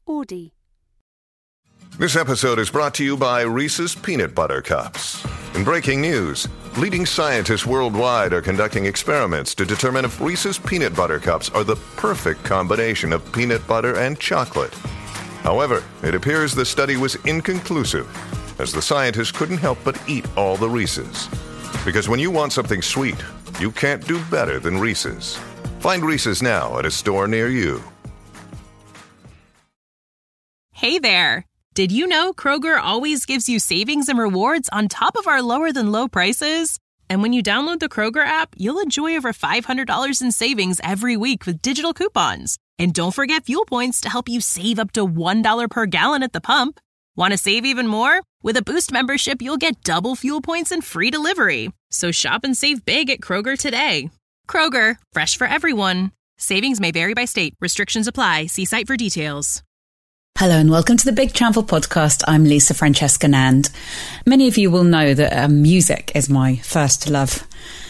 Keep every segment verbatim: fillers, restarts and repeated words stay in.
Audi. This episode is brought to you by Reese's Peanut Butter Cups. In breaking news, leading scientists worldwide are conducting experiments to determine if Reese's Peanut Butter Cups are the perfect combination of peanut butter and chocolate. However, it appears the study was inconclusive, as the scientists couldn't help but eat all the Reese's. Because when you want something sweet, you can't do better than Reese's. Find Reese's now at a store near you. Hey there! Did you know Kroger always gives you savings and rewards on top of our lower-than-low prices? And when you download the Kroger app, you'll enjoy over five hundred dollars in savings every week with digital coupons. And don't forget fuel points to help you save up to one dollar per gallon at the pump. Want to save even more? With a Boost membership, you'll get double fuel points and free delivery. So shop and save big at Kroger today. Kroger, fresh for everyone. Savings may vary by state. Restrictions apply. See site for details. Hello and welcome to the Big Travel Podcast. I'm Lisa Francesca Nand. Many of you will know that uh, music is my first love.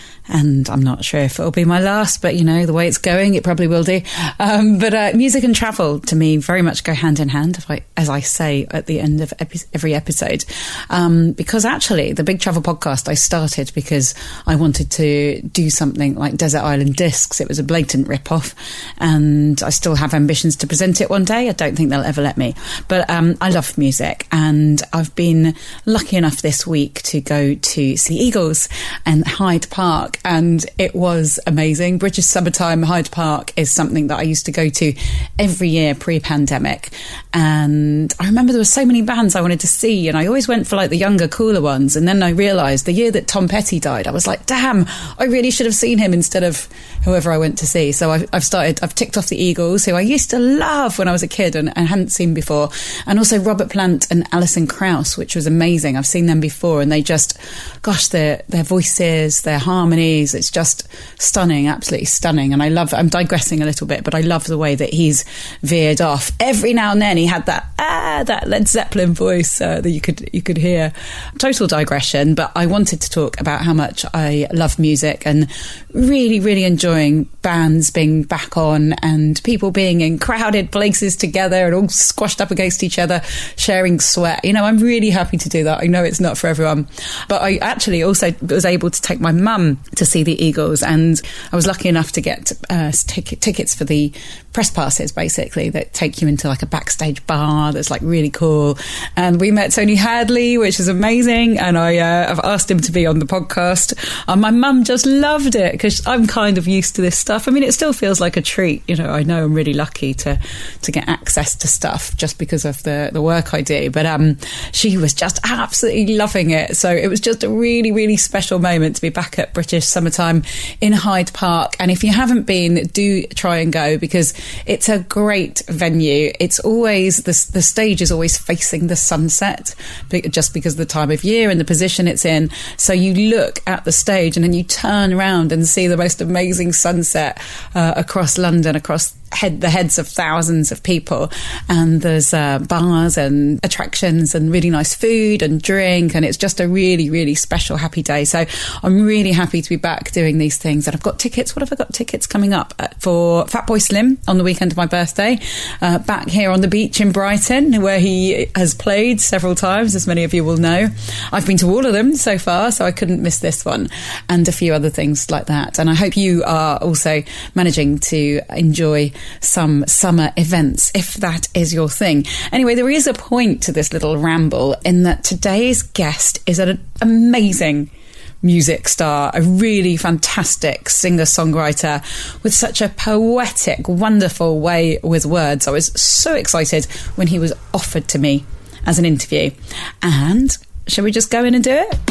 And I'm not sure if it'll be my last, but you know, the way it's going, it probably will do. Um, but uh, music and travel, to me, very much go hand in hand, if I, as I say at the end of epi- every episode. Um, because actually, the Big Travel Podcast, I started because I wanted to do something like Desert Island Discs. It was a blatant rip-off. And I still have ambitions to present it one day. I don't think they'll ever let me. But um, I love music. And I've been lucky enough this week to go to see Eagles and Hyde Park. And it was amazing. British Summertime Hyde Park is something that I used to go to every year pre-pandemic. And I remember there were so many bands I wanted to see, and I always went for like the younger, cooler ones. And then I realised the year that Tom Petty died, I was like, damn, I really should have seen him instead of whoever I went to see. So I've, I've started, I've ticked off the Eagles, who I used to love when I was a kid and, and hadn't seen before. And also Robert Plant and Alison Krauss, which was amazing. I've seen them before, and they just, gosh, their, their voices, their harmonies, it's just stunning, absolutely stunning. And I love, I'm digressing a little bit, but I love the way that he's veered off. Every now and then he had that, ah, that Led Zeppelin voice uh, that you could, you could hear. Total digression, but I wanted to talk about how much I love music and really, really enjoying bands being back on and people being in crowded places together and all squashed up against each other, sharing sweat. You know, I'm really happy to do that. I know it's not for everyone, but I actually also was able to take my mum to see the Eagles, and I was lucky enough to get uh, ticket, tickets for the press passes, basically, that take you into like a backstage bar that's like really cool. And we met Tony Hadley, which is amazing, and I uh, I've asked him to be on the podcast, and my mum just loved it because I'm kind of used to this stuff. I mean, it still feels like a treat, you know. I know I'm really lucky to to get access to stuff just because of the the work I do, but um she was just absolutely loving it. So it was just a really, really special moment to be back at British Summertime in Hyde Park. And if you haven't been, do try and go, because it's a great venue. It's always, the, the stage is always facing the sunset, just because of the time of year and the position it's in. So you look at the stage and then you turn around and see the most amazing sunset uh, across London, across head the heads of thousands of people. And there's uh, bars and attractions and really nice food and drink, and it's just a really, really special, happy day. So I'm really happy to be back doing these things. And I've got tickets. What have I got tickets coming up for? Fatboy Slim on the weekend of my birthday, uh, back here on the beach in Brighton, where he has played several times, as many of you will know. I've been to all of them so far, so I couldn't miss this one, and a few other things like that. And I hope you are also managing to enjoy some summer events, if that is your thing. Anyway, there is a point to this little ramble in that today's guest is an amazing music star, a really fantastic singer-songwriter with such a poetic, wonderful way with words. I was so excited when he was offered to me as an interview. And shall we just go in and do it?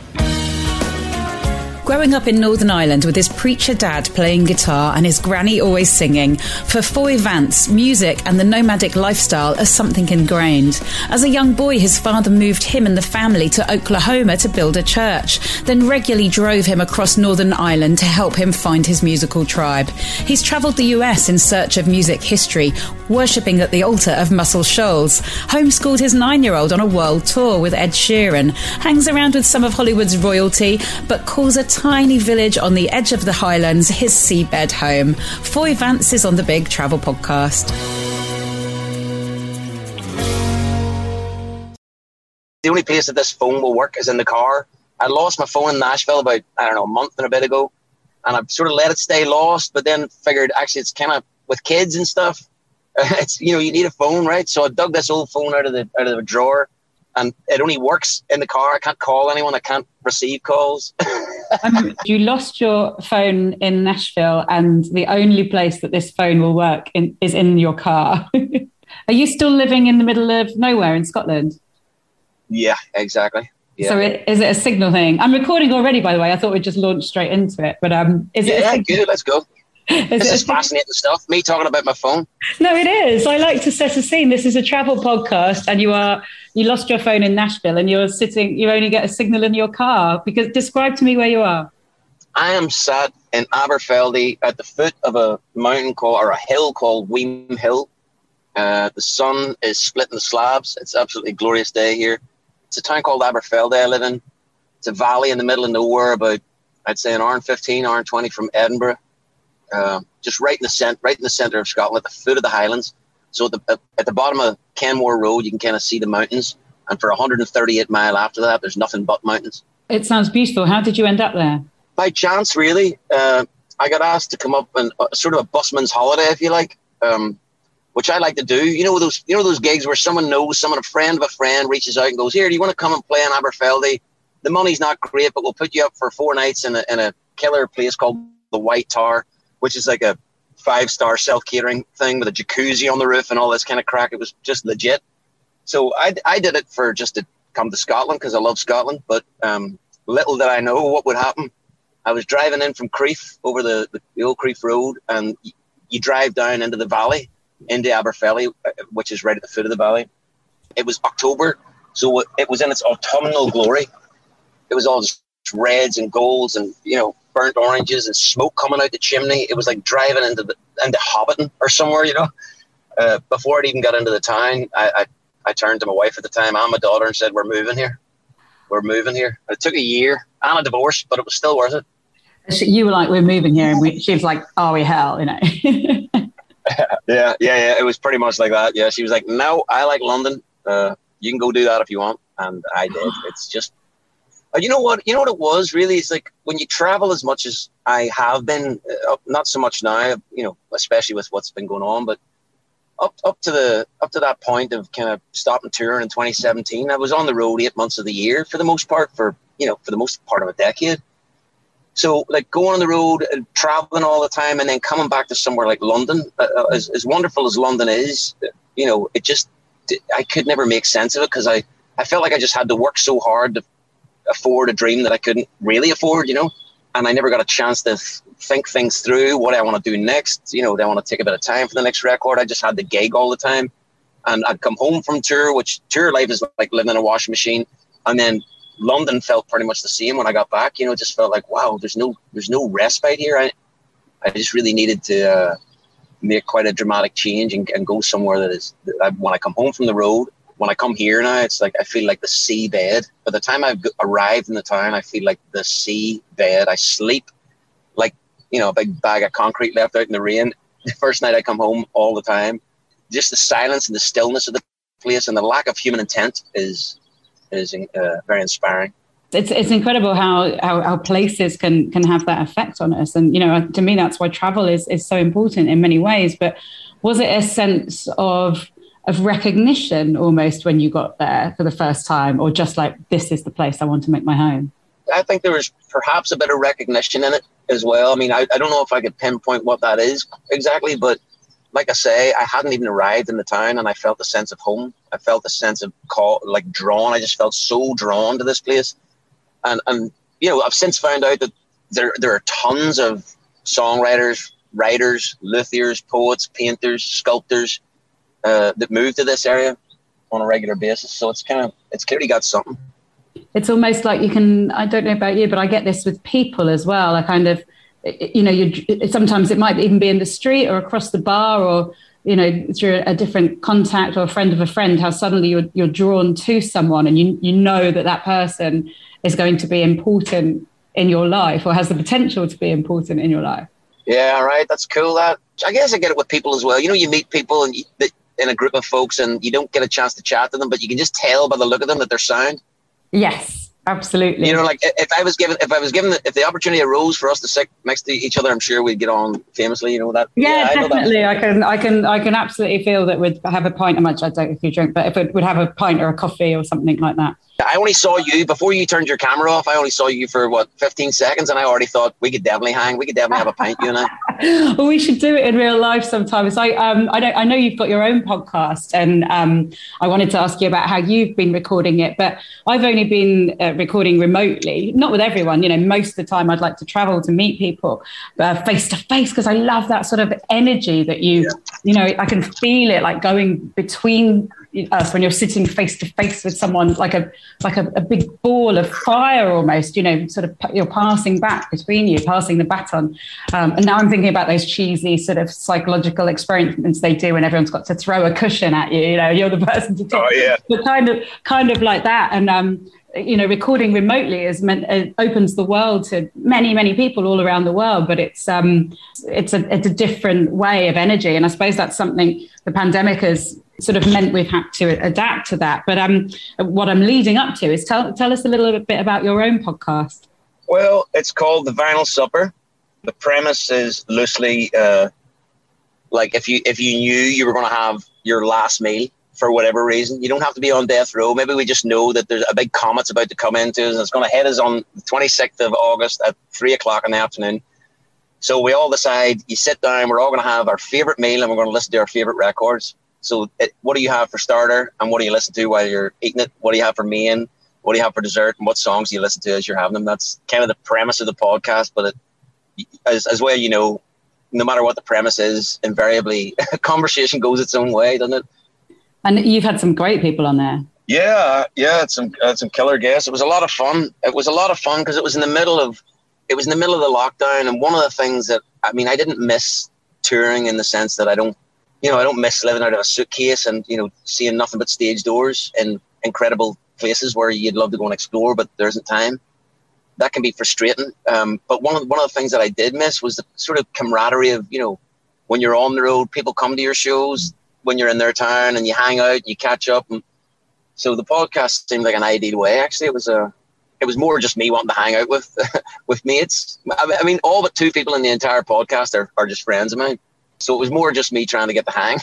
Growing up in Northern Ireland with his preacher dad playing guitar and his granny always singing, for Foy Vance, music and the nomadic lifestyle are something ingrained. As a young boy, his father moved him and the family to Oklahoma to build a church, then regularly drove him across Northern Ireland to help him find his musical tribe. He's travelled the U S in search of music history, worshipping at the altar of Muscle Shoals, homeschooled his nine-year-old on a world tour with Ed Sheeran, hangs around with some of Hollywood's royalty, but calls a tiny village on the edge of the Highlands his seabed home. Foy Vance is on the Big Travel Podcast. the only place that this phone will work is in the car. I lost my phone in Nashville about, I don't know, a month and a bit ago. And I've sort of let it stay lost, but then figured actually it's kind of with kids and stuff. It's, you know, you need a phone, right? So I dug this old phone out of the out of the drawer, and it only works in the car. I can't call anyone. I can't receive calls. um, you lost your phone in Nashville, and the only place that this phone will work in, is in your car. Are you still living in the middle of nowhere in Scotland? Yeah, exactly. Yeah. So it, is it a signal thing? I'm recording already, by the way. I thought we'd just launch straight into it. But um, is it? Yeah, a good. Let's go. Is this is a, fascinating stuff. Me talking about my phone. No, it is. I like to set a scene. This is a travel podcast, and you are you lost your phone in Nashville, and you're sitting. You only get a signal in your car. Because describe to me where you are. I am sat in Aberfeldy at the foot of a mountain called, or a hill called Weem Hill. Uh, the sun is splitting the slabs. It's an absolutely glorious day here. It's a town called Aberfeldy I live in. It's a valley in the middle of nowhere, about I'd say an hour and fifteen, hour and twenty from Edinburgh. Uh, just right in the center, right in the center of Scotland, at the foot of the Highlands. So at the at the bottom of Kenmore Road, you can kind of see the mountains, and for one hundred thirty-eight mile after that, there's nothing but mountains. It sounds beautiful. How did you end up there? By chance, really. Uh, I got asked to come up on uh, sort of a busman's holiday, if you like, um, which I like to do. You know those, you know those gigs where someone knows someone, a friend of a friend, reaches out and goes, "Here, do you want to come and play in Aberfeldy? The money's not great, but we'll put you up for four nights in a in a killer place called the White Tower, which is like a five-star self-catering thing with a jacuzzi on the roof and all this kind of crack." It was just legit. So I, I did it for just to come to Scotland because I love Scotland. But um, little did I know what would happen. I was driving in from Crieff over the, the, the old Crieff Road, and y- you drive down into the valley, into Aberfeldy, which is right at the foot of the valley. It was October, so it was in its autumnal glory. It was all just reds and golds and, you know, burnt oranges and smoke coming out the chimney. It was like driving into the into Hobbiton or somewhere, you know. Uh, before it even got into the town, I, I I turned to my wife at the time and my daughter and said, "We're moving here. We're moving here." It took a year and a divorce, but it was still worth it. You were like, "We're moving here," and we, she was like, "Are we hell?" You know. yeah, yeah, yeah. It was pretty much like that. Yeah, she was like, "No, I like London. Uh, you can go do that if you want," and I did. It's just. Uh, you know what? You know what it was really? It's like when you travel as much as I have been, uh, not so much now, you know, especially with what's been going on, but up up to the up to that point of kind of stopping touring in twenty seventeen, I was on the road eight months of the year for the most part, for you know, for the most part of a decade. So like going on the road and traveling all the time, and then coming back to somewhere like London, uh, as as wonderful as London is, you know, it just I could never make sense of it because I I felt like I just had to work so hard to afford a dream that I couldn't really afford, you know, and I never got a chance to th- think things through. What do I want to do next? You know, do I want to take a bit of time for the next record? I just had the gig all the time, and I'd come home from tour, which tour life is like living in a washing machine. And then London felt pretty much the same when I got back. You know, it just felt like, wow, there's no, there's no respite here. I, I just really needed to uh, make quite a dramatic change and, and go somewhere that is. That I, when I come home from the road. When I come here now, it's like I feel like the seabed. By the time I've arrived in the town, I feel like the seabed. I sleep like, you know, a big bag of concrete left out in the rain. The first night I come home all the time. Just the silence and the stillness of the place and the lack of human intent is is uh, very inspiring. It's it's incredible how, how how places can can have that effect on us. And, you know, to me, that's why travel is, is so important in many ways. But was it a sense of... of recognition almost when you got there for the first time, or just like, this is the place I want to make my home? I think there was perhaps a bit of recognition in it as well. I mean, I, I don't know if I could pinpoint what that is exactly, but like I say, I hadn't even arrived in the town and I felt a sense of home. I felt a sense of call, like drawn. I just felt so drawn to this place. And, and you know, I've since found out that there there are tons of songwriters, writers, luthiers, poets, painters, sculptors, Uh, that move to this area on a regular basis. So it's kind of, it's clearly got something. It's almost like you can, I don't know about you, but I get this with people as well. I kind of, you know, you sometimes it might even be in the street or across the bar or, you know, through a different contact or a friend of a friend, how suddenly you're, you're drawn to someone and you, you know that that person is going to be important in your life or has the potential to be important in your life. Yeah, right. That's cool. That I guess I get it with people as well. You know, you meet people and you, that, in a group of folks and you don't get a chance to chat to them, but you can just tell by the look of them that they're sound. Yes, absolutely. You know, like if I was given, if I was given, the, if the opportunity arose for us to sit next to each other, I'm sure we'd get on famously. You know that? Yeah, yeah definitely. I, I can, I can, I can absolutely feel that we'd have a pint. Much I don't know if you drink, but if it would have a pint or a coffee or something like that. I only saw you before you turned your camera off. I only saw you for what fifteen seconds, and I already thought we could definitely hang. We could definitely have a pint, you and I. Well, we should do it in real life sometimes. I, um, I know, I know you've got your own podcast, and um, I wanted to ask you about how you've been recording it. But I've only been uh, recording remotely, not with everyone. You know, most of the time I'd like to travel to meet people face to face because I love that sort of energy that you, yeah. you know, I can feel it like going between us when you're sitting face to face with someone, like a like a, a big ball of fire almost, you know, sort of you're passing back between you, passing the baton. Um, and now I'm thinking about those cheesy sort of psychological experiments they do when everyone's got to throw a cushion at you, you know, you're the person to talk. Oh, yeah. But kind of, kind of like that. And, um, you know, recording remotely is meant, it opens the world to many, many people all around the world, but it's um, it's a it's a different way of energy. And I suppose that's something the pandemic has sort of meant we've had to adapt to that. But um, what I'm leading up to is tell tell us a little bit about your own podcast. Well, it's called The Vinyl Supper. The premise is loosely uh, like if you if you knew you were going to have your last meal for whatever reason, you don't have to be on death row. Maybe we just know that there's a big comet's about to come into us and it's going to hit us on the twenty-sixth of August at three o'clock in the afternoon. So we all decide, you sit down, we're all going to have our favorite meal and we're going to listen to our favorite records. So it, what do you have for starter and what do you listen to while you're eating it? What do you have for main? What do you have for dessert? And what songs do you listen to as you're having them? That's kind of the premise of the podcast. But it, as, as well, you know, no matter what the premise is, invariably a conversation goes its own way, doesn't it? And you've had some great people on there. Yeah, yeah, it's some uh, some killer guests. It was a lot of fun. It was a lot of fun because it was in the middle of it was in the middle of the lockdown. And one of the things that I mean, I didn't miss touring in the sense that I don't, you know, I don't miss living out of a suitcase and you know seeing nothing but stage doors in incredible places where you'd love to go and explore, but there isn't time. That can be frustrating. Um, but one of one of the things that I did miss was the sort of camaraderie of you know when you're on the road, people come to your shows when you're in their town and you hang out, you catch up. And so the podcast seemed like an ideal way. Actually, it was a, it was more just me wanting to hang out with, with mates. I mean, all but two people in the entire podcast are, are just friends of mine. So it was more just me trying to get the hang.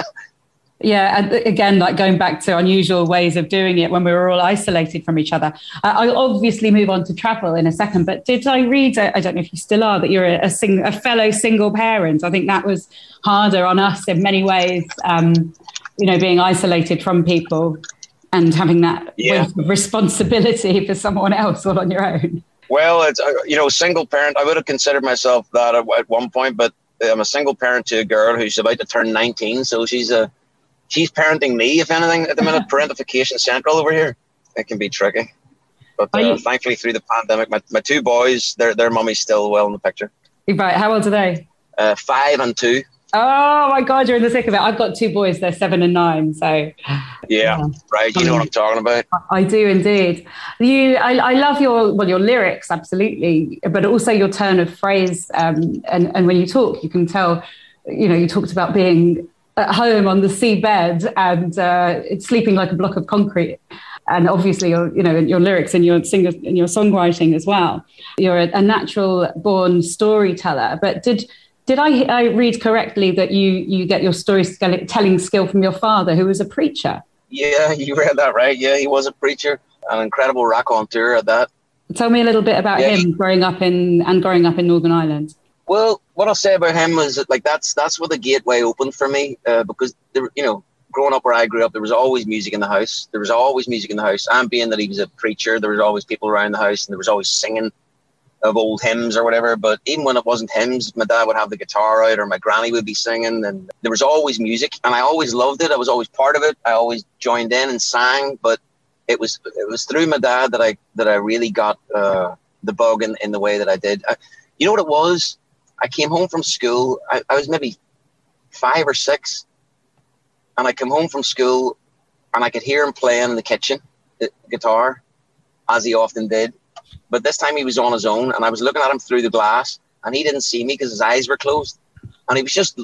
Yeah, and again, like going back to unusual ways of doing it when we were all isolated from each other. Uh, I'll obviously move on to travel in a second, but did I read, I don't know if you still are, that you're a, a, sing, a fellow single parent? I think that was harder on us in many ways, um, you know, being isolated from people and having that yeah. weight of responsibility for someone else all on your own. Well, it's, you know, single parent, I would have considered myself that at, at one point, but I'm a single parent to a girl who's about to turn nineteen, so she's a She's parenting me, if anything, at the minute. Parentification central over here. It can be tricky. But uh, you, thankfully, through the pandemic, my, my two boys, their their mummy's still well in the picture. Right. How old are they? Uh, five and two. Oh, my God, you're in the thick of it. I've got two boys. They're seven and nine. So, yeah, yeah. right. You know what I'm talking about. I do indeed. You, I, I love your, well, your lyrics, absolutely, but also your turn of phrase. Um, and, and when you talk, you can tell, you know, you talked about being at home on the seabed and uh, it's sleeping like a block of concrete. And obviously, your, you know, your lyrics and your singer and your songwriting as well. You're a, a natural born storyteller. But did did I, I read correctly that you you get your storytelling skill from your father, who was a preacher? Yeah, you read that right. Yeah, he was a preacher, an incredible raconteur at that. Tell me a little bit about yeah, him he, growing up in and growing up in Northern Ireland. Well, what I'll say about him is that, like, that's that's where the gateway opened for me, uh, because, there, you know, growing up where I grew up, there was always music in the house. There was always music in the house. And being that he was a preacher, there was always people around the house and there was always singing of old hymns or whatever. But even when it wasn't hymns, my dad would have the guitar out or my granny would be singing, and there was always music. And I always loved it. I was always part of it. I always joined in and sang. But it was it was through my dad that I that I really got uh, the bug in, in the way that I did. I, you know what it was? I came home from school. I, I was maybe five or six, and I came home from school, and I could hear him playing in the kitchen, the guitar, as he often did. But this time he was on his own, and I was looking at him through the glass, and he didn't see me because his eyes were closed, and he was just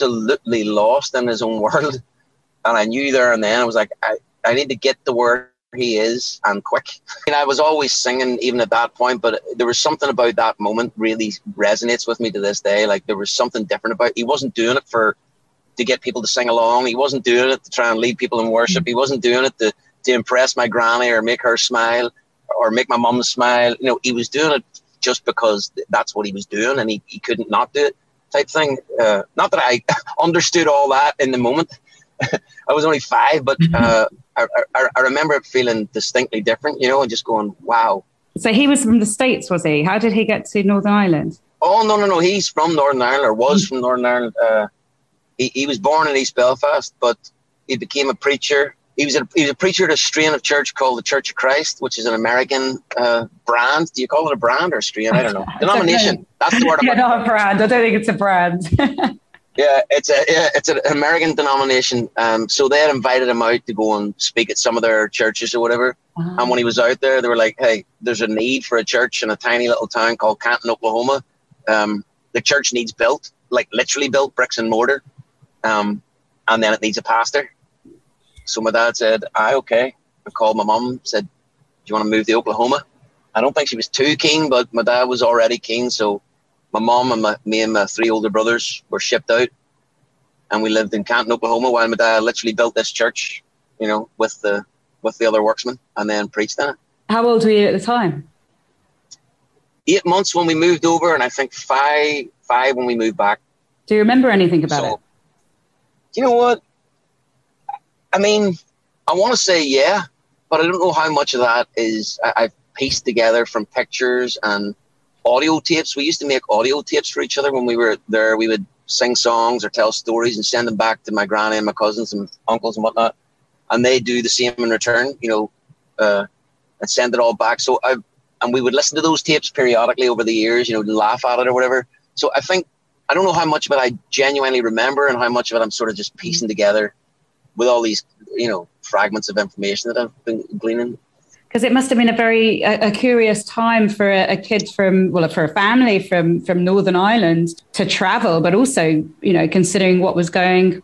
absolutely lost in his own world. And I knew there and then, I was like, I, I need to get to where he is and quick. I mean, I was always singing even at that point, but there was something about that moment really resonates with me to this day. Like there was something different about it. He wasn't doing it for to get people to sing along. He wasn't doing it to try and lead people in worship. He wasn't doing it to, to impress my granny or make her smile or make my mum smile. You know, he was doing it just because that's what he was doing and he, he couldn't not do it type thing. Uh, not that I understood all that in the moment. I was only five, but uh, I, I, I remember it feeling distinctly different, you know, and just going, wow. So he was from the States, was he? How did he get to Northern Ireland? Oh, no, no, no. He's from Northern Ireland or was from Northern Ireland. Uh, he, he was born in East Belfast, but he became a preacher. He was a, he was a preacher at a strain of church called the Church of Christ, which is an American uh, brand. Do you call it a brand or a strain? I don't know. Denomination. That's the word. Yeah, not a brand. I don't think it's a brand. Yeah, it's a yeah, it's an American denomination. Um, so they had invited him out to go and speak at some of their churches or whatever. Uh-huh. And when he was out there, they were like, "Hey, there's a need for a church in a tiny little town called Canton, Oklahoma. Um, the church needs built, like literally built, bricks and mortar. Um, and then it needs a pastor." So my dad said, "Aye, okay." I called my mum, said, "Do you want to move to Oklahoma?" I don't think she was too keen, but my dad was already keen, so. My mom and my, me and my three older brothers were shipped out and we lived in Canton, Oklahoma while my dad literally built this church, you know, with the with the other worksmen and then preached in it. How old were you at the time? Eight months when we moved over and I think five five when we moved back. Do you remember anything about so, it? You know what? I mean, I want to say yeah, but I don't know how much of that is I, I've pieced together from pictures and audio tapes. We used to make audio tapes for each other when we were there. We would sing songs or tell stories and send them back to my granny and my cousins and uncles and whatnot. And they do the same in return, you know, uh, and send it all back. So I, and we would listen to those tapes periodically over the years, you know, laugh at it or whatever. So I think, I don't know how much of it I genuinely remember and how much of it I'm sort of just piecing together with all these, you know, fragments of information that I've been gleaning. Because it must have been a very a, a curious time for a, a kid from, well, for a family from, from Northern Ireland to travel, but also, you know, considering what was going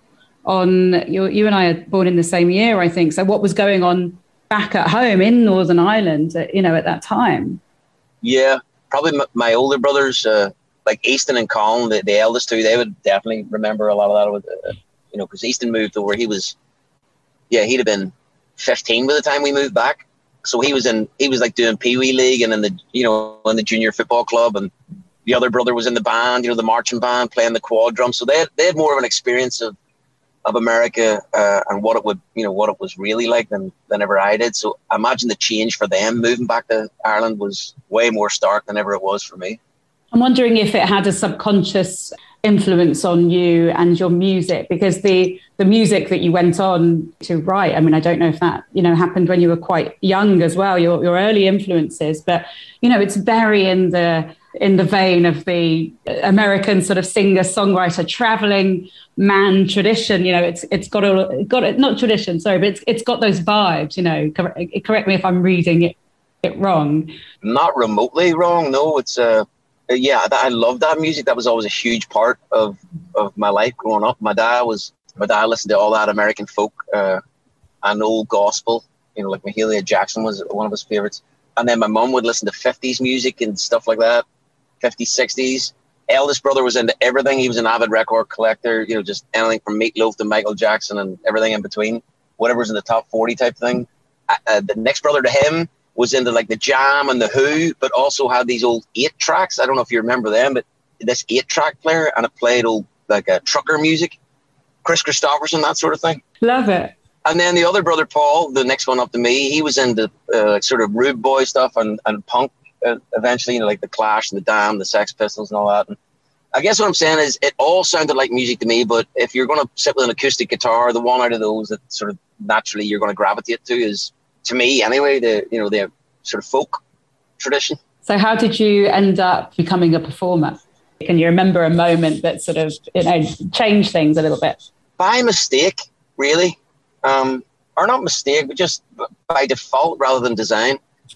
on. You, you and I are born in the same year, I think. So what was going on back at home in Northern Ireland, uh, you know, at that time? Yeah, probably m- my older brothers, uh, like Easton and Colin, the, the eldest two, they would definitely remember a lot of that, with, uh, you know, because Easton moved over. He was, yeah, he'd have been fifteen by the time we moved back. So he was in, he was like doing Pee Wee League and in the, you know, in the junior football club, and the other brother was in the band, you know, the marching band, playing the quad drum. So they had, they had more of an experience of, of America uh, and what it would, you know, what it was really like than, than ever I did. So I imagine the change for them moving back to Ireland was way more stark than ever it was for me. I'm wondering if it had a subconscious influence on you and your music, because the the music that you went on to write, I mean, I don't know if that, you know, happened when you were quite young as well, your your early influences, but, you know, it's very in the in the vein of the American sort of singer songwriter traveling man tradition. You know, it's it's got a got a, not tradition, sorry, but it's it's got those vibes. You know, correct, correct me if I'm reading it it wrong. Not remotely wrong. No, it's uh yeah, I love that music. That was always a huge part of, of my life growing up. My dad was, my dad listened to all that American folk uh, and old gospel, you know, like Mahalia Jackson was one of his favorites. And then my mum would listen to fifties music and stuff like that, fifties, sixties. Eldest brother was into everything. He was an avid record collector, you know, just anything from Meatloaf to Michael Jackson and everything in between, whatever was in the top forty type thing. Uh, the next brother to him was into like the Jam and the Who, but also had these old eight tracks. I don't know if you remember them, but this eight track player, and it played old like a uh, trucker music, Chris Christopherson, that sort of thing. Love it. And then the other brother, Paul, the next one up to me, he was into uh, sort of rude boy stuff and, and punk uh, eventually, you know, like the Clash and the Damned, the Sex Pistols and all that. And I guess what I'm saying is it all sounded like music to me, but if you're going to sit with an acoustic guitar, the one out of those that sort of naturally you're going to gravitate to is, to me anyway, the, you know, the sort of folk tradition. So how did you end up becoming a performer? Can you remember a moment that sort of, you know, changed things a little bit? By mistake, really. Um, or not mistake, but just by default rather than design.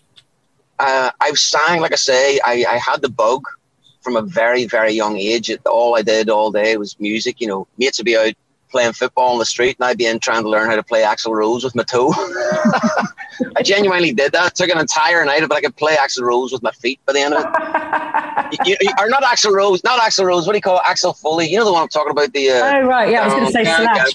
Uh, I sang, like I say, I, I had the bug from a very, very young age. All I did all day was music. You know, mates would be out playing football on the street, and I'd be in trying to learn how to play Axl Rose with my toe. I genuinely did that. It took an entire night, but I could play Axl Rose with my feet by the end of it. you, you, or not Axl Rose, not Axl Rose. What do you call it? Axl Foley? You know the one I'm talking about? The uh, oh right, yeah. I was going to say Slash.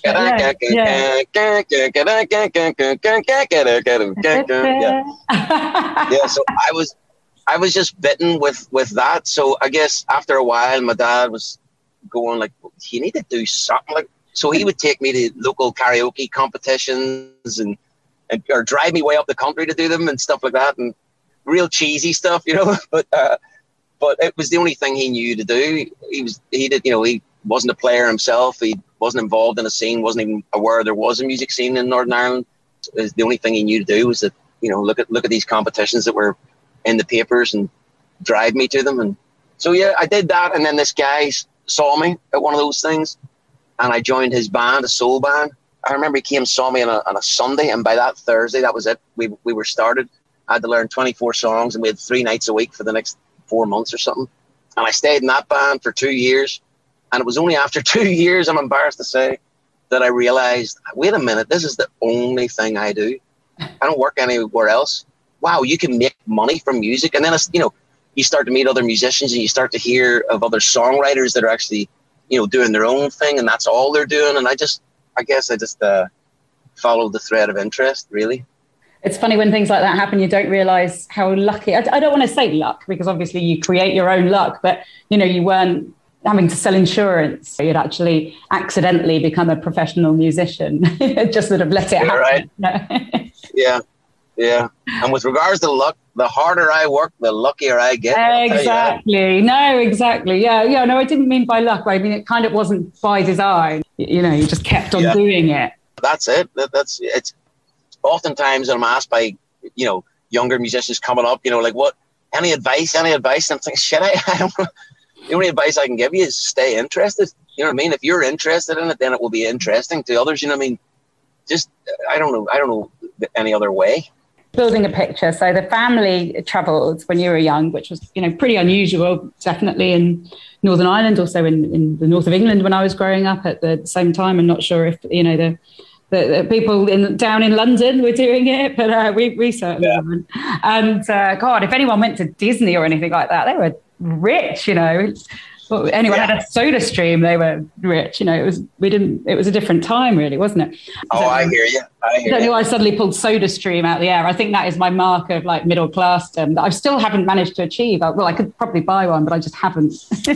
Yeah. Yeah. So I was, I was just bitten with with that. So I guess after a while, my dad was going like, "You need to do something." Like, so he would take me to local karaoke competitions and. And, or drive me way up the country to do them and stuff like that, and real cheesy stuff, you know. But uh, but it was the only thing he knew to do. He was he did you know he wasn't a player himself. He wasn't involved in a scene. Wasn't even aware there was a music scene in Northern Ireland. It was the only thing he knew to do was that you know look at look at these competitions that were in the papers and drive me to them. And so yeah, I did that. And then this guy saw me at one of those things, and I joined his band, a soul band. I remember he came and saw me on a, on a Sunday, and by that Thursday, that was it. We we were started. I had to learn twenty-four songs, and we had three nights a week for the next four months or something. And I stayed in that band for two years. And it was only after two years, I'm embarrassed to say, that I realized, wait a minute, this is the only thing I do. I don't work anywhere else. Wow, you can make money from music. And then, it's, you know, you start to meet other musicians, and you start to hear of other songwriters that are actually, you know, doing their own thing, and that's all they're doing. And I just... I guess I just uh, followed the thread of interest, really. It's funny when things like that happen, you don't realise how lucky... I, I don't want to say luck, because obviously you create your own luck, but, you know, you weren't having to sell insurance. You'd actually accidentally become a professional musician. Just sort of let it happen. Right. Yeah, yeah. And with regards to luck, the harder I work, the luckier I get. Exactly. No, exactly. Yeah, yeah. No, I didn't mean by luck. I mean, it kind of wasn't by design. You know, you just kept on yeah. doing it. That's it. That, that's it's. Oftentimes, I'm asked by you know younger musicians coming up, you know, like what any advice, any advice. And I'm thinking, shit, I, I don't. The only advice I can give you is stay interested. You know what I mean? If you're interested in it, then it will be interesting to others. You know what I mean? Just I don't know. I don't know any other way. Building a picture. So the family travelled when you were young, which was, you know, pretty unusual, definitely in Northern Ireland, also in, in the north of England when I was growing up at the same time. I'm not sure if, you know, the the, the people in down in London were doing it, but uh, we, we certainly yeah. weren't. And uh, God, if anyone went to Disney or anything like that, they were rich, you know. Well, anyone yeah. had a soda stream, they were rich. You know, it was we didn't. It was a different time, really, wasn't it? Oh, so, I hear you. I hear I don't know you. why I suddenly pulled Soda Stream out of the air. I think that is my mark of like middle classdom that I still haven't managed to achieve. Well, I could probably buy one, but I just haven't.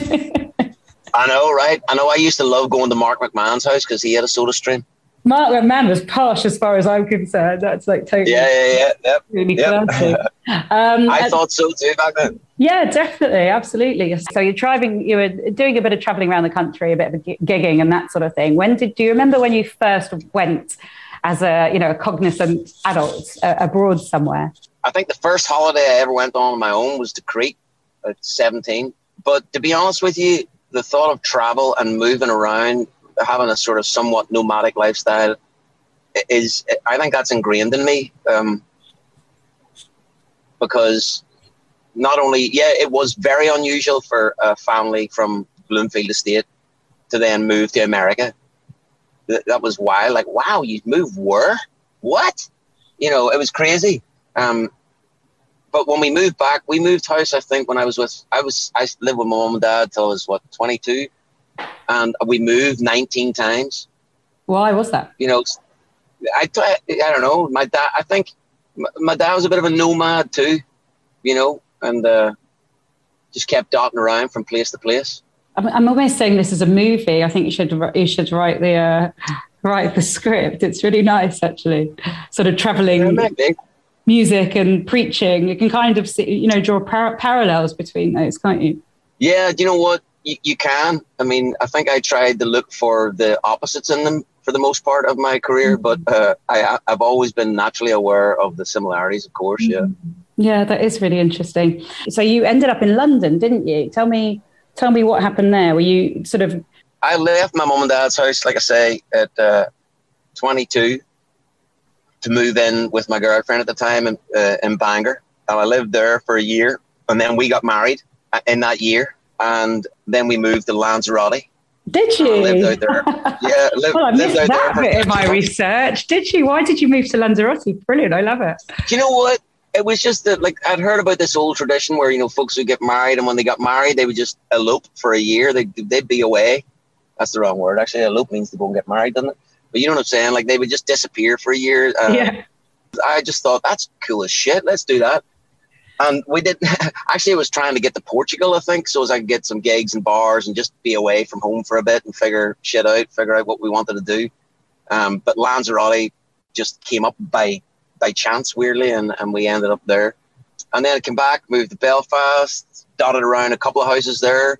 I know, right? I know. I used to love going to Mark McMahon's house because he had a Soda Stream. Mark McMahon was posh as far as I'm concerned. That's like totally. Yeah, yeah, yeah. Yep. Really yep. classy. Um, I thought so too back then. Yeah, definitely, absolutely. So you're driving, you were doing a bit of traveling around the country, a bit of gigging and that sort of thing. When did do you remember when you first went as a you know a cognizant adult uh, abroad somewhere? I think the first holiday I ever went on on my own was to Crete at seventeen. But to be honest with you, the thought of travel and moving around, having a sort of somewhat nomadic lifestyle, is I think that's ingrained in me. Um, because not only, yeah, it was very unusual for a family from Bloomfield Estate to then move to America. That, that was wild. Like, wow, you moved where? What? You know, it was crazy. Um, but when we moved back, we moved house, I think, when I was with, I was, I lived with my mom and dad till I was, what, twenty-two? And we moved nineteen times. Why was that? You know, I, I, I don't know. My dad, I think my dad was a bit of a nomad too, you know, and uh, just kept dotting around from place to place. I'm, I'm almost saying this is a movie. I think you should you should write the uh, write the script. It's really nice, actually. Sort of traveling, yeah, music and preaching. You can kind of see, you know, draw par- parallels between those, can't you? Yeah, do you know what? You, you can. I mean, I think I tried to look for the opposites in them for the most part of my career, but uh, I, I've always been naturally aware of the similarities, of course, yeah. Yeah, that is really interesting. So you ended up in London, didn't you? Tell me tell me what happened there. Were you sort of... I left my mum and dad's house, like I say, at uh, twenty-two to move in with my girlfriend at the time in, uh, in Bangor. And I lived there for a year, and then we got married in that year. And then we moved to Lanzarote. Did you? I lived out there. Yeah, lived, well, I lived missed out that there bit in my research. Did you? Why did you move to Lanzarote? Brilliant, I love it. Do you know what? It was just that, like, I'd heard about this old tradition where, you know, folks would get married, and when they got married, they would just elope for a year. They'd, they'd be away. That's the wrong word. Actually, elope means to go and get married, doesn't it? But you know what I'm saying? Like, they would just disappear for a year. Uh, yeah. I just thought, that's cool as shit. Let's do that. And we did. Actually, I was trying to get to Portugal, I think, so as I could get some gigs and bars and just be away from home for a bit and figure shit out, figure out what we wanted to do. Um, but Lanzarote just came up by by chance, weirdly, and, and we ended up there. And then I came back, moved to Belfast, dotted around a couple of houses there,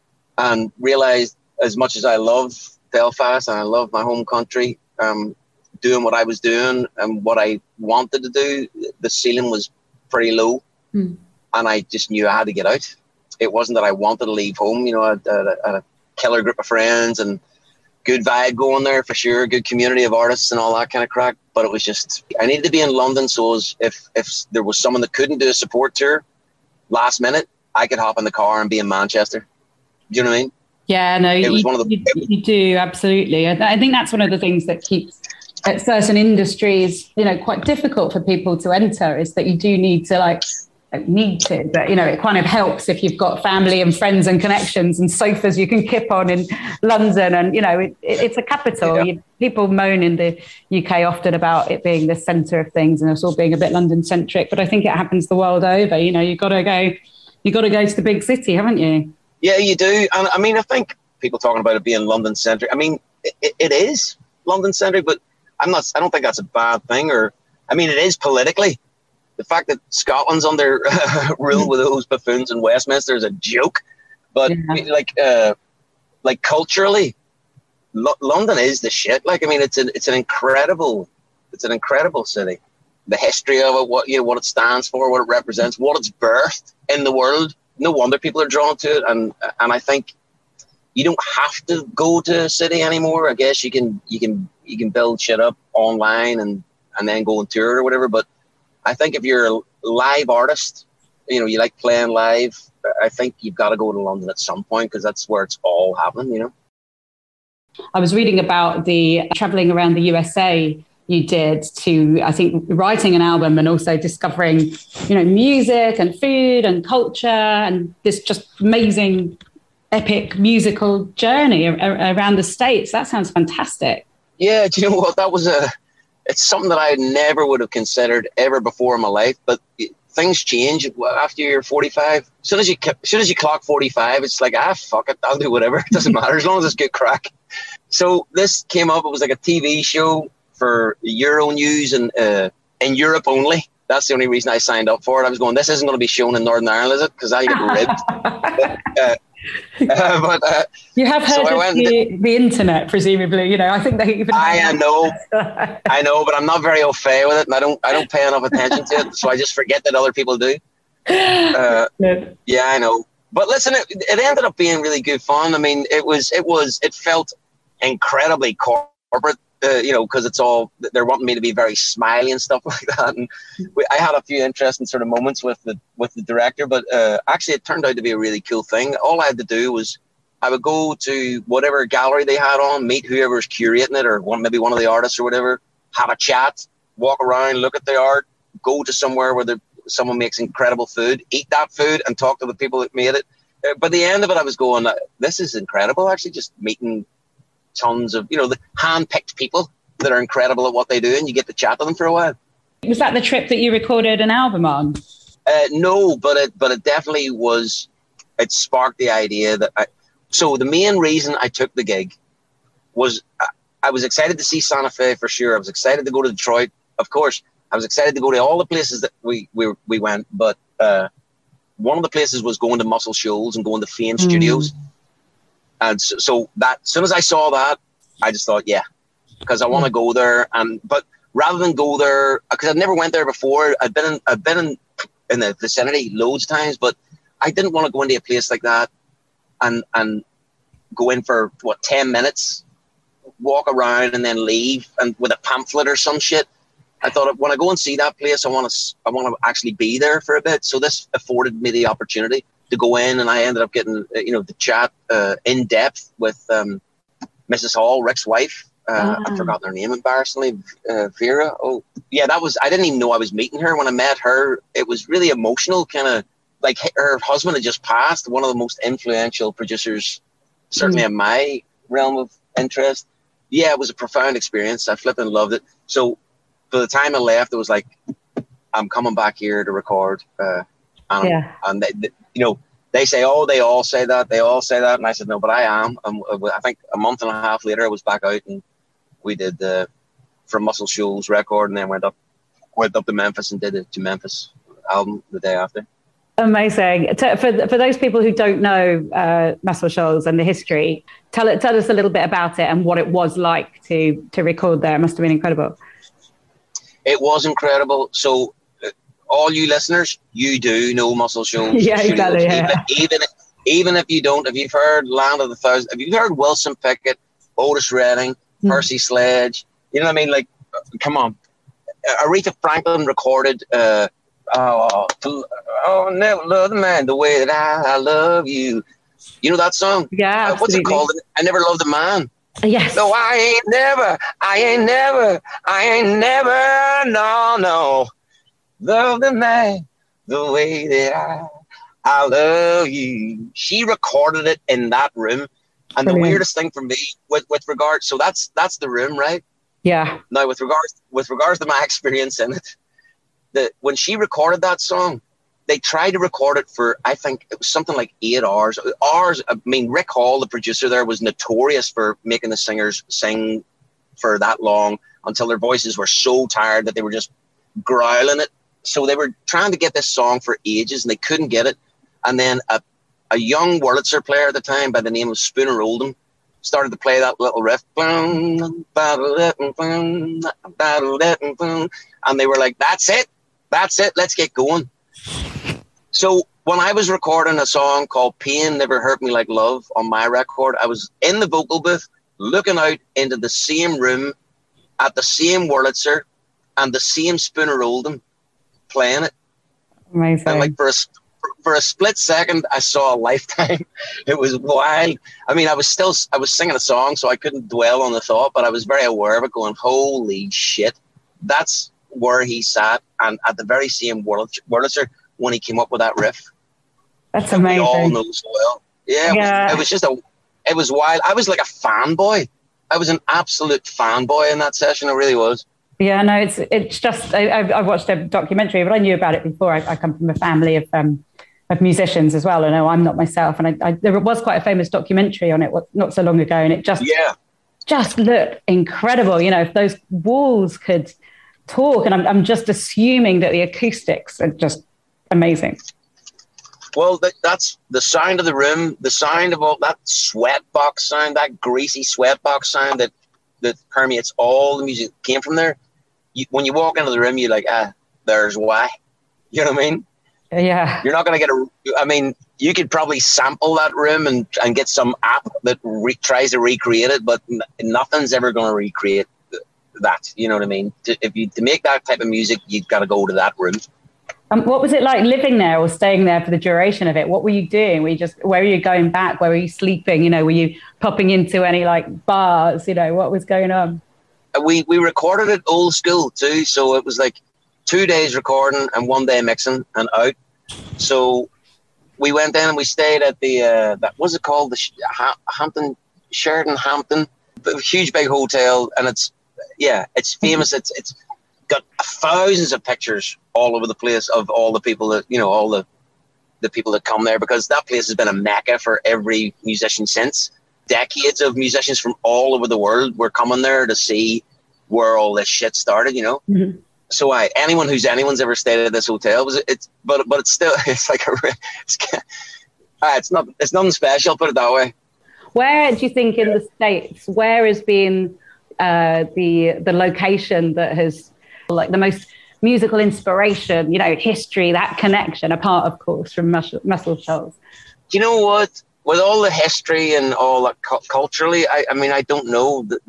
and realised as much as I love Belfast and I love my home country, um, doing what I was doing and what I wanted to do, the ceiling was pretty low. Mm. And I just knew I had to get out. It wasn't that I wanted to leave home. You know, I had, I had a killer group of friends and good vibe going there for sure, good community of artists and all that kind of crack. But it was just, I needed to be in London, so as if, if there was someone that couldn't do a support tour last minute, I could hop in the car and be in Manchester. Do you know what I mean? Yeah, no, it you, was one of the, you, you do, absolutely. I think that's one of the things that keeps at certain industries, you know, quite difficult for people to enter, is that you do need to like, need to, but you know, it kind of helps if you've got family and friends and connections and sofas you can kip on in London, and you know, it, it, it's a capital. Yeah. You, people moan in the U K often about it being the centre of things and us all being a bit London centric, but I think it happens the world over. You know, you've got to go, you've got to go to the big city, haven't you? Yeah, you do. And I mean, I think people talking about it being London centric, I mean, it, it is London centric, but I'm not. I don't think that's a bad thing. Or, I mean, it is politically. The fact that Scotland's under rule with those buffoons in Westminster is a joke. But yeah. like, uh, like culturally, L- London is the shit. Like, I mean, it's an it's an incredible, it's an incredible city. The history of it, what you know, what it stands for, what it represents, what it's birthed in the world. No wonder people are drawn to it. And and I think you don't have to go to a city anymore. I guess you can you can you can build shit up online and and then go on tour or whatever. But I think if you're a live artist, you know, you like playing live, I think you've got to go to London at some point because that's where it's all happening, you know. I was reading about the traveling around the U S A you did to, I think, writing an album and also discovering, you know, music and food and culture and this just amazing, epic musical journey around the States. That sounds fantastic. Yeah, do you know what? That was a... It's something that I never would have considered ever before in my life, but things change after you're forty-five. As soon as you, as soon as you clock forty-five, it's like, ah, fuck it, I'll do whatever. It doesn't matter as long as it's good crack. So this came up. It was like a T V show for Euronews and uh, in Europe only. That's the only reason I signed up for it. I was going, this isn't going to be shown in Northern Ireland, is it? Because I get ribbed. but, uh, uh, but, uh, you have heard so of the, the internet, presumably. You know, I think they even. I know, I know, but I'm not very au fait with it, and I don't, I don't pay enough attention to it, so I just forget that other people do. Uh, yeah, I know. But listen, it, it ended up being really good fun. I mean, it was, it was, it felt incredibly corporate. Uh, you know, because it's all, they're wanting me to be very smiley and stuff like that. And we, I had a few interesting sort of moments with the with the director, but uh, actually it turned out to be a really cool thing. All I had to do was I would go to whatever gallery they had on, meet whoever's curating it or one, maybe one of the artists or whatever, have a chat, walk around, look at the art, go to somewhere where the, someone makes incredible food, eat that food and talk to the people that made it. Uh, by the end of it, I was going, this is incredible, actually, just meeting tons of, you know, the hand-picked people that are incredible at what they do, and you get to chat to them for a while. Was that the trip that you recorded an album on? Uh, no, but it but it definitely was. It sparked the idea that I. So the main reason I took the gig was I, I was excited to see Santa Fe for sure. I was excited to go to Detroit, of course. I was excited to go to all the places that we we we went, but uh, one of the places was going to Muscle Shoals and going to Fame mm. Studios. And so, so that, as soon as I saw that, I just thought, yeah, because I want to go there. And but rather than go there, because I'd never went there before, I'd been in, I'd been in, in the vicinity loads of times, but I didn't want to go into a place like that and and go in for what ten minutes, walk around and then leave, and with a pamphlet or some shit. I thought when I go and see that place, I want to I want to actually be there for a bit. So this afforded me the opportunity to go in, and I ended up getting, uh, you know, the chat uh, in depth with um, Missus Hall, Rick's wife. Uh, Ah. I've forgotten her name, embarrassingly. Uh, Vera. Oh, yeah, that was. I didn't even know I was meeting her when I met her. It was really emotional, kind of like her husband had just passed. One of the most influential producers, certainly Mm. in my realm of interest. Yeah, it was a profound experience. I flipping loved it. So, by the time I left, it was like, I'm coming back here to record. Uh, and Yeah. and they, they, you know, they say, oh, they all say that, they all say that, and I said, no, but I am. Um, I think a month and a half later, I was back out, and we did the From Muscle Shoals record, and then went up, went up to Memphis and did the To Memphis album the day after. Amazing. For for those people who don't know uh, Muscle Shoals and the history, tell it tell us a little bit about it and what it was like to to record there. It must have been incredible. It was incredible. So, uh, all you listeners, you do know Muscle Shoals. Yeah, exactly. Even, Yeah. even even if you don't, if you've heard Land of the Thousand, if you've heard Wilson Pickett, Otis Redding, Mm. Percy Sledge, you know what I mean? Like, uh, come on. Uh, Aretha Franklin recorded, uh, oh, to, oh, never love the man the way that I, I love you. You know that song? Yeah, Uh, what's it absolutely. called? I Never Loved a Man. Yes. No, I ain't never, I ain't never, I ain't never, no, no, love the man the way that I, I love you. She recorded it in that room. And Brilliant. the weirdest thing for me with, with regard, so that's that's the room, right? Yeah. Now, with regards with regards to my experience in it, the when she recorded that song, they tried to record it for, I think it was something like eight hours. Hours. I mean, Rick Hall, the producer there, was notorious for making the singers sing for that long until their voices were so tired that they were just growling it. So they were trying to get this song for ages, and they couldn't get it. And then a a young Wurlitzer player at the time by the name of Spooner Oldham started to play that little riff. And they were like, that's it. That's it. Let's get going. So when I was recording a song called Pain Never Hurt Me Like Love on my record, I was in the vocal booth looking out into the same room at the same Wurlitzer and the same Spooner Oldham playing it. Amazing. And like for a for a split second, I saw a lifetime. It was wild. I mean, I was still I was singing a song, so I couldn't dwell on the thought, but I was very aware of it. Going, holy shit, that's where he sat, and at the very same Wurlitzer when he came up with that riff. That's that we all amazing. know so well. Yeah, it, Yeah. Was, it was just a. It was wild. I was like a fanboy. I was an absolute fanboy in that session. I really was. Yeah, no, it's it's just I, I've, I've watched a documentary, but I knew about it before. I, I come from a family of um, of musicians as well. I know I'm not myself, and I, I, there was quite a famous documentary on it not so long ago, and it just Yeah. just looked incredible. You know, if those walls could talk, and I'm I'm just assuming that the acoustics are just amazing. Well, that, that's the sound of the room, the sound of all that sweat box sound, that greasy sweat box sound that that permeates all the music that came from there. You, when you walk into the room, you're like, ah, there's why. You know what I mean? Yeah, You're not going to get a, I mean, you could probably sample that room and, and get some app that re- tries to recreate it, but n- nothing's ever going to recreate th- that. You know what I mean? To, if you, to make that type of music, you've got to go to that room. Um, what was it like living there or staying there for the duration of it? What were you doing? Were you just, where were you going back? Where were you sleeping? You know, were you popping into any like bars? You know, what was going on? We we recorded it old school too, so it was like two days recording and one day mixing and out. So we went in and we stayed at the uh, that what's it called, the Sh- ha- Hampton Sheridan Hampton, the huge big hotel, and it's yeah, it's famous. It's it's got thousands of pictures all over the place of all the people that you know, all the the people that come there, because that place has been a mecca for every musician since. Decades of musicians from all over the world were coming there to see where all this shit started, you know. Mm-hmm. So I, anyone who's anyone's ever stayed at this hotel was it's, but but it's still it's like a it's, uh, it's not it's nothing special. Put it that way. Where do you think in the States, where has been uh, the the location that has like the most musical inspiration? You know, history, that connection, apart of course from Muscle, Muscle Shoals. You know what? With all the history and all that cu- culturally, I, I mean, I don't know that.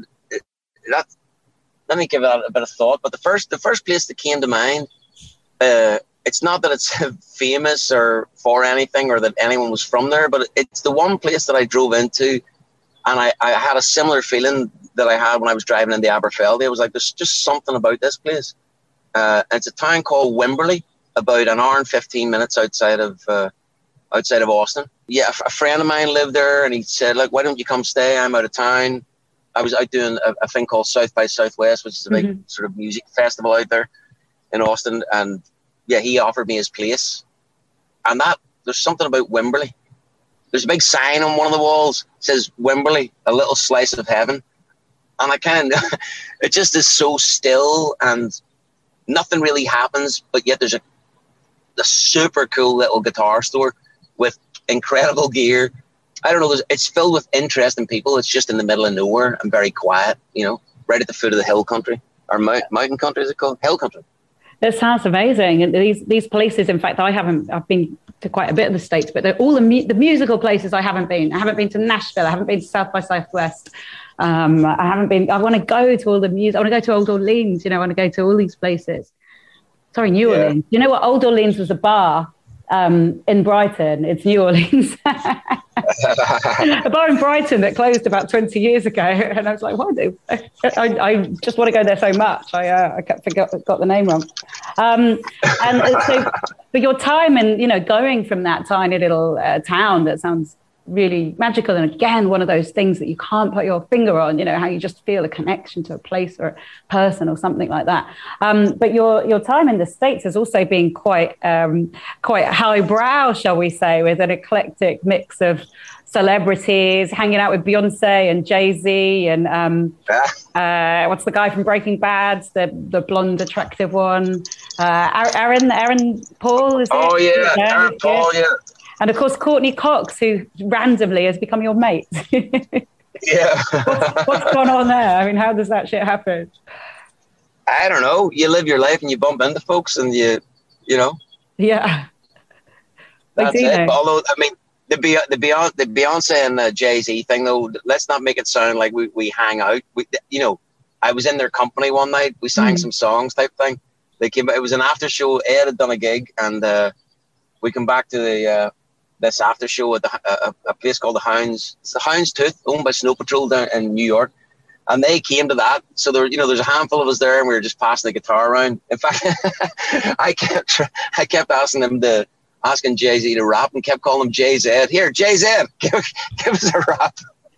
that let me give that a bit of thought. But the first, the first place that came to mind uh, it's not that it's famous or for anything or that anyone was from there, but it's the one place that I drove into, and I, I had a similar feeling that I had when I was driving into Aberfeldy. I was like, there's just something about this place. Uh, it's a town called Wimberley, about an hour and fifteen minutes outside of uh, outside of Austin. Yeah, a, a friend of mine lived there, and he said, like, why don't you come stay? I'm out of town. I was out doing a, a thing called South by Southwest, which is a big mm-hmm. sort of music festival out there in Austin. And yeah, he offered me his place. And that, there's something about Wimberley. There's a big sign on one of the walls that says Wimberley, a little slice of heaven. And I kind of, it just is so still and nothing really happens, but yet there's a, a super cool little guitar store with incredible gear. I don't know, it's filled with interesting people. It's just in the middle of nowhere and very quiet, you know, right at the foot of the hill country, or mount, mountain country, is it called? Hill country. It sounds amazing. And these these places, in fact, I haven't, I've been to quite a bit of the States, but they're all the, mu- the musical places I haven't been. I haven't been to Nashville. I haven't been to South by Southwest. Um, I haven't been, I want to go to all the music. I want to go to Old Orleans, you know, I want to go to all these places. Sorry, New yeah. Orleans. You know what? Old Orleans was a bar um, in Brighton. It's New Orleans. A bar in Brighton that closed about twenty years ago, and I was like, "Why do I, I just want to go there so much?" I uh, I kept forgot got the name wrong. Um, and so, but your time and you know going from that tiny little uh, town that sounds really magical, and again one of those things that you can't put your finger on. You know how you just feel a connection to a place or a person or something like that. Um, but your your time in the States has also been quite um, quite highbrow, shall we say, with an eclectic mix of celebrities, hanging out with Beyonce and Jay-Z and um, uh, what's the guy from Breaking Bad, the the blonde attractive one, uh, Aaron Aaron Paul, is it? Oh yeah, yeah. Aaron Paul, yeah. And of course, Courtney Cox, who randomly has become your mate. Yeah. what's, what's going on there? I mean, how does that shit happen? I don't know. You live your life and you bump into folks and you, you know. Yeah. That's it. Although, I mean, the Beyonce, the Beyonce, the Beyonce and the Jay-Z thing, though, let's not make it sound like we, we hang out. We, you know, I was in their company one night. We sang mm. some songs type thing. They came. It was an after show. Ed had done a gig, and uh, we come back to the uh, this after show at the, uh, a place called the Hounds. It's the Hound's Tooth, owned by Snow Patrol down in New York. And they came to that. So there, you know, there's a handful of us there, and we were just passing the guitar around. In fact, I kept I kept asking them to asking Jay-Z to rap, and kept calling him Jay-Z. Here, Jay-Z, give, give us a rap.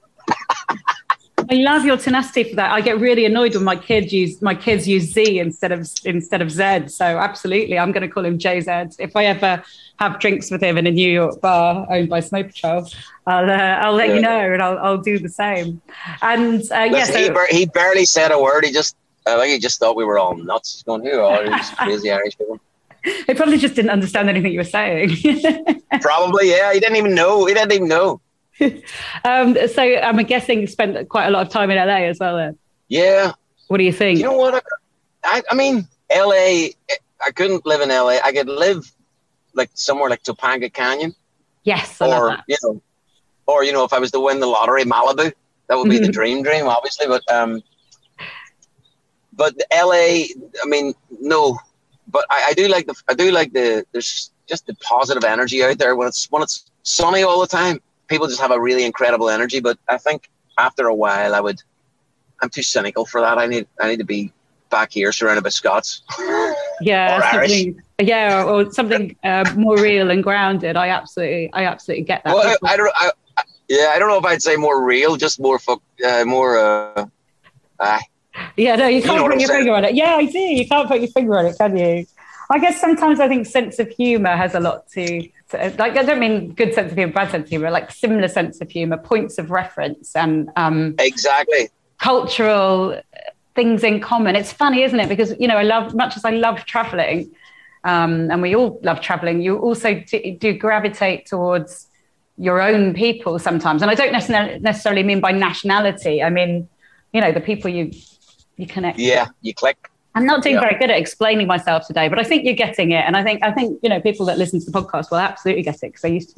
I love your tenacity for that. I get really annoyed when my kids use my kids use Z instead of instead of Z. So absolutely, I'm going to call him J Z. If I ever have drinks with him in a New York bar owned by Snow Patrol, I'll uh, I'll let yeah. you know, and I'll I'll do the same. And uh, yes, yeah, so, he, bar- he barely said a word. He just I think he just thought we were all nuts. He's going, who are these crazy Irish people? He probably just didn't understand anything you were saying. Probably, yeah. He didn't even know. He didn't even know. um, so I'm guessing you spent quite a lot of time in L A as well then. Yeah. What do you think? You know what? I, I mean, L A, I couldn't live in L A. I could live like somewhere like Topanga Canyon. Yes, I or, love that. You know, or, you know, if I was to win the lottery, Malibu, that would be Mm-hmm. the dream dream, obviously. But, um, but L A, I mean, no. But I, I do like the, I do like the, there's just the positive energy out there when it's, when it's sunny all the time. People just have a really incredible energy, but I think after a while, I would. I'm too cynical for that. I need. I need to be back here, surrounded by Scots. Yeah, or Irish. something, yeah, or something uh, more real and grounded. I absolutely, I absolutely get that. Well, I, I don't. I, I, yeah, I don't know if I'd say more real, just more. Uh, more. Uh, uh, yeah, no, you can't you know put your saying? finger on it. Yeah, I do. You can't put your finger on it, can you? I guess sometimes I think sense of humour has a lot to. Like, I don't mean good sense of humour, bad sense of humour, like similar sense of humour, points of reference and um, exactly cultural things in common. It's funny, isn't it? Because, you know, I love, much as I love travelling, um, and we all love travelling, you also do, do gravitate towards your own people sometimes. And I don't necessarily necessarily mean by nationality. I mean, you know, the people you you connect Yeah, with. you click. I'm not doing Yeah. very good at explaining myself today, but I think you're getting it. And I think, I think, you know, people that listen to the podcast will absolutely get it because I used to be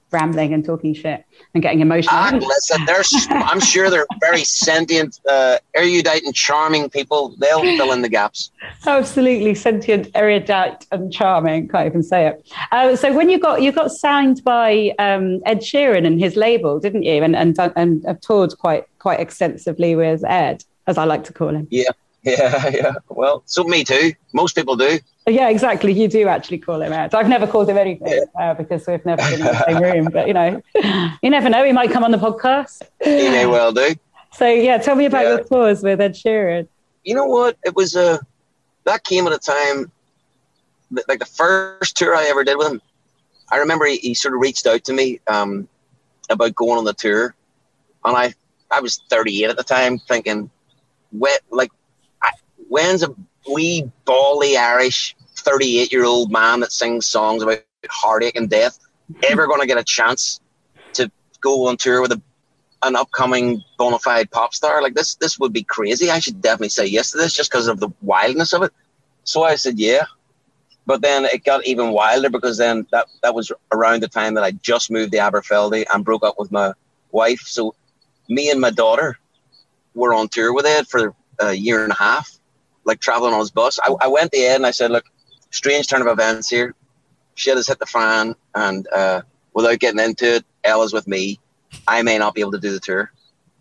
rambling and talking shit and getting emotional. Ah, listen, they're, I'm sure they're very sentient, uh, erudite and charming people. They'll fill in the gaps. Absolutely sentient, erudite and charming. Can't even say it. Uh, so when you got you got signed by um, Ed Sheeran and his label, didn't you? And and and have toured quite quite extensively with Ed, as I like to call him. Yeah, yeah, yeah. Well, so me too. Most people do. Yeah, exactly. You do actually call him Ed. I've never called him anything uh, because we've never been in the same room. But, you know, you never know. He might come on the podcast. He may well do. So, yeah, tell me about yeah. your tours with Ed Sheeran. You know what? It was, uh, that came at a time, like the first tour I ever did with him. I remember he, he sort of reached out to me um, about going on the tour. And I, I was thirty-eight at the time thinking, when, like, I, when's a wee, bally Irish thirty-eight-year-old man that sings songs about heartache and death ever going to get a chance to go on tour with a, an upcoming bona fide pop star? Like, this this would be crazy. I should definitely say yes to this just because of the wildness of it. So I said yeah. But then it got even wilder because then that, that was around the time that I just moved to Aberfeldy and broke up with my wife. So me and my daughter were on tour with Ed for a year and a half, like traveling on his bus. I, I went to Ed and I said, look, strange turn of events here. Shit has hit the fan, and uh, without getting into it, Ella's with me. I may not be able to do the tour.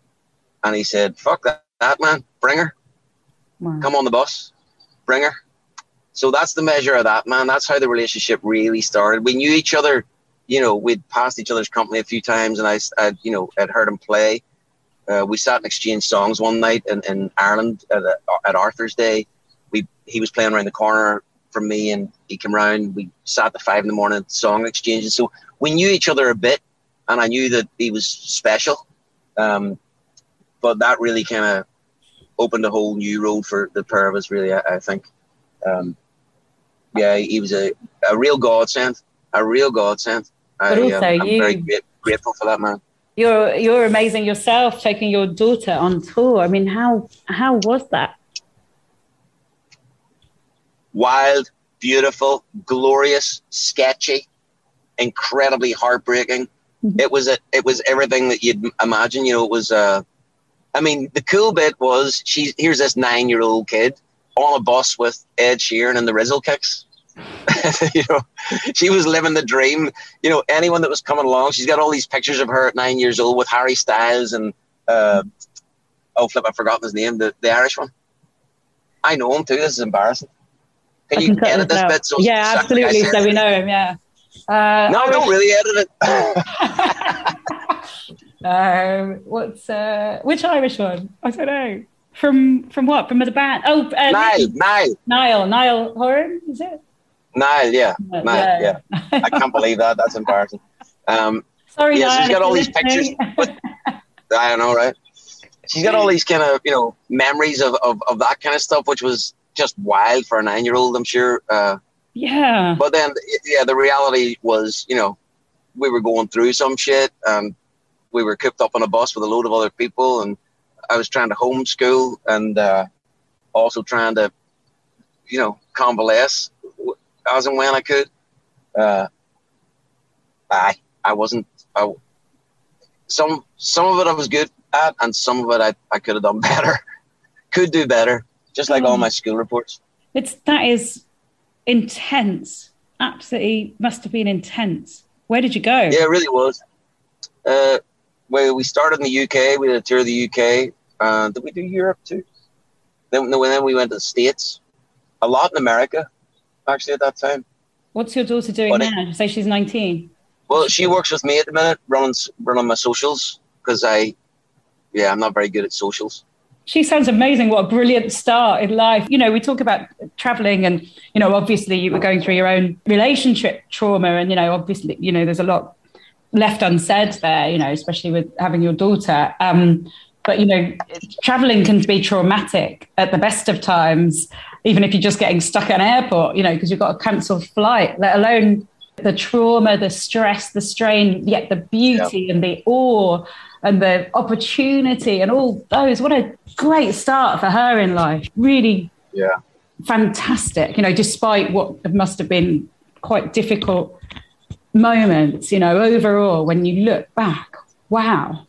And he said, fuck that, that man. Bring her. Wow. Come on the bus. Bring her. So that's the measure of that, man. That's how the relationship really started. We knew each other. You know, we'd passed each other's company a few times, and I, I you know, I'd heard him play. Uh, we sat and exchanged songs one night in, in Ireland at, a, at Arthur's Day. We He was playing around the corner from me, and he came round. We sat at five in the morning, song exchanges. So we knew each other a bit, and I knew that he was special. Um, but that really kind of opened a whole new road for the pair of us, really, I, I think. Um, yeah, he was a, a real godsend, a real godsend. I, but also um, I'm you, very great, grateful for that, man. You're you're amazing yourself, taking your daughter on tour. I mean, how how was that? Wild, beautiful, glorious, sketchy, incredibly heartbreaking. Mm-hmm. It was a, it was everything that you'd imagine. You know, it was. Uh, I mean, the cool bit was she's here's this nine-year-old kid on a bus with Ed Sheeran and the Rizzle Kicks. You know, she was living the dream. You know, anyone that was coming along, she's got all these pictures of her at nine years old with Harry Styles and uh, oh flip, I've forgotten his name, the, the Irish one. I know him too. This is embarrassing. Can you can edit this out. bit? So yeah, absolutely. So we know him. Yeah. Uh, no, Irish... don't really edit it. um, what's uh, which Irish one? I don't know. From from what? From the band? Oh, uh, Niall, Niall, Niall, Niall Horan, is it? Niall, yeah, uh, Niall, yeah. yeah. I can't believe that. That's embarrassing. Um, Sorry, yeah, Niall, so she's got all these pictures. With, I don't know, right? She's got all these kind of, you know, memories of, of, of that kind of stuff, which was just wild for a nine-year-old, I'm sure. Uh, yeah. But then, yeah, the reality was, you know, we were going through some shit, and we were cooped up on a bus with a load of other people, and I was trying to homeschool and uh, also trying to, you know, convalesce as and when I could. Uh, I I wasn't. I, some some of it I was good at, and some of it I, I could have done better. Could do better, just like oh. all my school reports. It's that is intense. Absolutely, must have been intense. Where did you go? Yeah, it really was. Uh, well, we started in the U K. We did a tour of the U K. Uh, did we do Europe too? Then, then we went to the States. A lot in America, actually, at that time. What's your daughter doing but now? It, say she's nineteen. Well, she works with me at the minute, running running my socials, because I, yeah, I'm not very good at socials. She sounds amazing. What a brilliant start in life. You know, we talk about traveling and, you know, obviously you were going through your own relationship trauma and, you know, obviously, you know, there's a lot left unsaid there, you know, especially with having your daughter. Um, but, you know, traveling can be traumatic at the best of times, even if you're just getting stuck at an airport, you know, because you've got a cancelled flight, let alone the trauma, the stress, the strain, yet the beauty yep. and the awe and the opportunity and all those. What a great start for her in life. Really yeah. fantastic, you know, despite what must have been quite difficult moments, you know, overall, when you look back? Wow.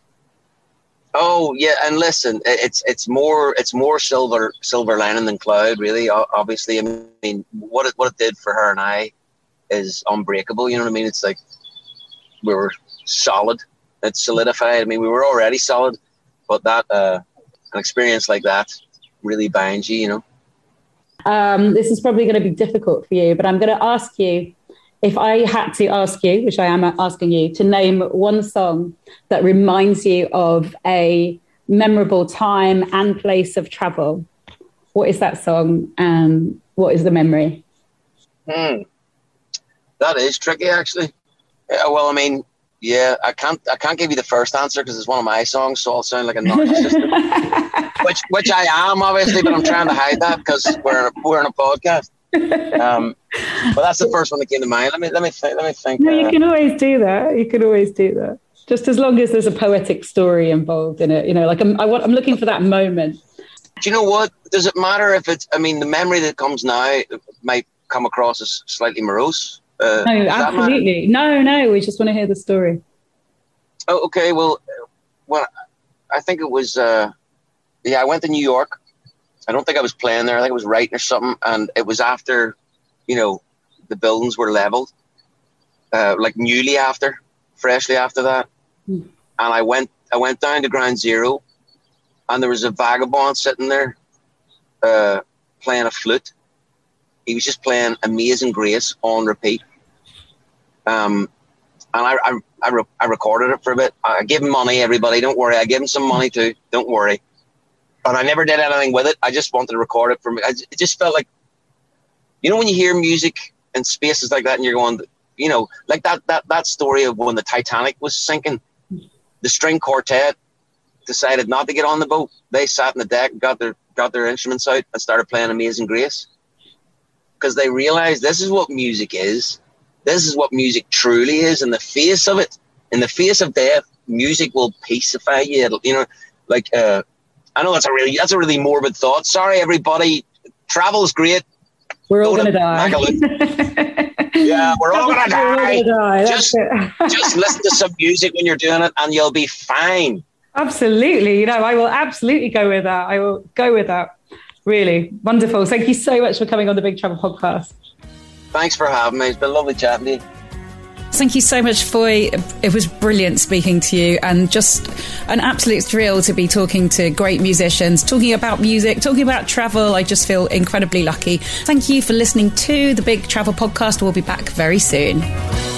Oh yeah, and listen, it's it's more it's more silver silver lining than cloud, really. Obviously, I mean, what it what it did for her and I is unbreakable. You know what I mean? It's like we were solid. It's solidified. I mean, we were already solid, but that uh, an experience like that really binds you. You know. Um, this is probably going to be difficult for you, but I'm going to ask you. If I had to ask you, which I am asking you, to name one song that reminds you of a memorable time and place of travel, what is that song and what is the memory? Hmm. That is tricky, actually. Yeah, well, I mean, yeah, I can't I can't give you the first answer because it's one of my songs, so I'll sound like a narcissist, which which I am, obviously, but I'm trying to hide that because we're, we're in a podcast. um but that's the first one that came to mind. Let me let me think let me think no, you uh, can always do that you can always do that just as long as there's a poetic story involved in it, you know, like I'm I want, I'm looking for that moment. Do you know what, does it matter if it's, I mean, the memory that comes now might come across as slightly morose? uh, No, absolutely. No, no, we just want to hear the story. Oh, okay. Well, well, I think it was uh yeah I went to New York. I don't think I was playing there. I think I was writing or something. And it was after, you know, the buildings were leveled, uh, like newly after, freshly after that. Mm. And I went, I went down to Ground Zero, and there was a vagabond sitting there, uh, playing a flute. He was just playing Amazing Grace on repeat. Um, and I, I, I, re- I recorded it for a bit. I gave him money. Everybody, don't worry. I gave him some money too. Don't worry. But I never did anything with it. I just wanted to record it for me. I, it just felt like, you know, when you hear music in spaces like that and you're going, you know, like that that that story of when the Titanic was sinking, the string quartet decided not to get on the boat. They sat in the deck, got their got their instruments out and started playing Amazing Grace. Because they realized this is what music is. This is what music truly is. In the face of it, in the face of death, music will pacify you. It'll, you know, like... uh I know that's a really that's a really morbid thought. Sorry, everybody. Travel's great. We're all going to die. Yeah, we're all going to die. die. Just, just listen to some music when you're doing it, and you'll be fine. Absolutely. You know, I will absolutely go with that. I will go with that. Really wonderful. Thank you so much for coming on the Big Travel Podcast. Thanks for having me. It's been lovely chatting to you. Thank you so much, Foy. It was brilliant speaking to you, and just an absolute thrill to be talking to great musicians, talking about music, talking about travel. I just feel incredibly lucky. Thank you for listening to the Big Travel Podcast. We'll be back very soon.